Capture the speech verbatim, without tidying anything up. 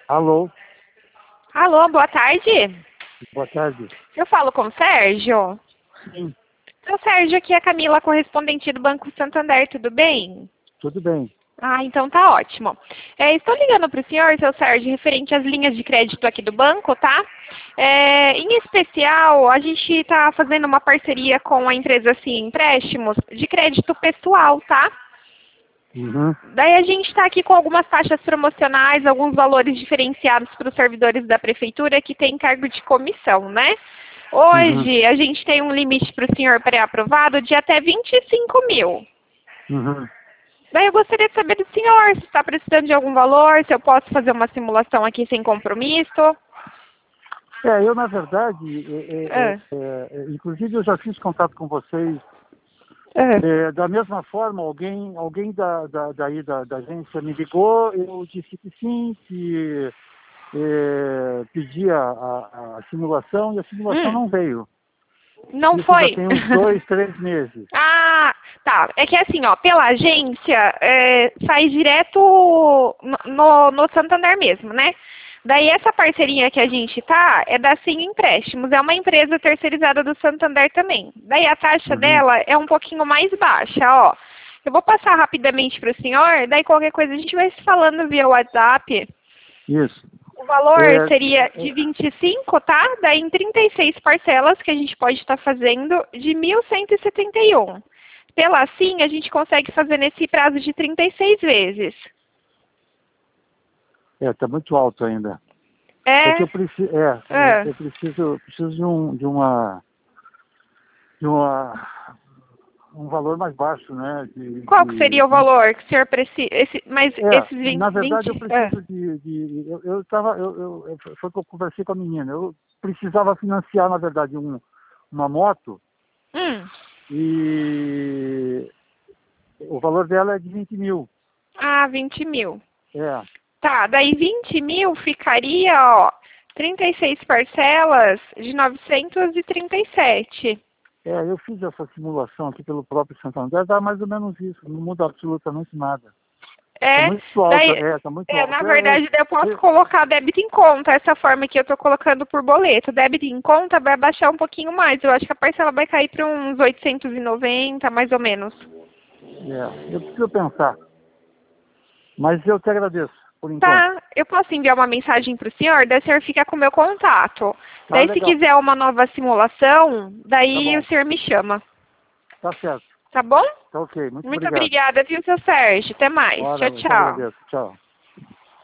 Alô, Alô, boa tarde. boa tarde. Eu falo com o Sérgio. Sim, Seu Sérgio, aqui é a Camila, correspondente do Banco Santander, tudo bem? tudo bem. Ah, então tá ótimo. É, estou ligando para o senhor, seu Sérgio, referente às linhas de crédito aqui do banco, tá? É, em especial, a gente está fazendo uma parceria com a empresa assim, Empréstimos de crédito pessoal, tá? Uhum, Daí a gente está aqui com algumas taxas promocionais, alguns valores diferenciados para os servidores da prefeitura que tem cargo de comissão, né? uhum, Hoje a gente tem um limite para o senhor pré-aprovado de até vinte e cinco mil. uhum. Daí eu gostaria de saber do senhor se está precisando de algum valor, se eu posso fazer uma simulação aqui sem compromisso. É, eu, na verdade, é, é, Ah, é, é, inclusive eu já fiz contato com vocês. ah. É, da mesma forma, alguém, alguém da, da, daí da, da agência me ligou, eu disse que sim, que é, pedi a, a, a simulação e a simulação Hum, não veio. não Isso já foi? tem uns dois, três meses. Ah, tá. É que assim, ó, pela agência, é, faz direto no, no no Santander mesmo, né? Daí essa parceria que a gente tá é da Sim Empréstimos, é uma empresa terceirizada do Santander também. Daí a taxa Uhum. dela é um pouquinho mais baixa, ó. Eu vou passar rapidamente para o senhor, daí qualquer coisa a gente vai se falando via WhatsApp. Isso. O valor É, seria de vinte e cinco, tá? Daí em trinta e seis parcelas que a gente pode estar fazendo de mil cento e setenta e um. Pela Sim, a gente consegue fazer nesse prazo de trinta e seis vezes. é, tá muito alto ainda. É É? que eu preciso, é, é, É. eu preciso, preciso de um, de uma, de uma, um valor mais baixo, né? De, Qual que de, seria o valor que o senhor precisa? Esse, mas é, esses na vinte, verdade eu vinte, é. preciso de, de eu, eu tava, eu, eu, eu- foi que eu conversei com a menina. Eu precisava financiar, na verdade, um, uma moto Hum. e o valor dela é de vinte mil. Ah, vinte mil. É, Tá, daí vinte mil ficaria, ó, trinta e seis parcelas de novecentos e trinta e sete. é, eu fiz essa simulação aqui pelo próprio Santander, dá mais ou menos isso, não muda absolutamente nada. Tá É, muito alto, daí, é, tá muito é, na alto. É, verdade, daí eu é, posso é, colocar débito em conta, essa forma que eu tô colocando por boleto. Débito em conta vai baixar um pouquinho mais. Eu acho que a parcela vai cair para uns oitocentos e noventa, mais ou menos. é, eu preciso pensar. Mas eu te agradeço, por enquanto. Tá, eu posso enviar uma mensagem para o senhor, daí o senhor fica com o meu contato. Tá Daí, se legal. quiser uma nova simulação, Tá daí o bom. senhor me chama. Tá certo. Tá bom? Tá ok. Muito Muito obrigado. obrigada, viu, seu Sérgio? Até mais. Ora, Tchau, eu te tchau. agradeço. Tchau.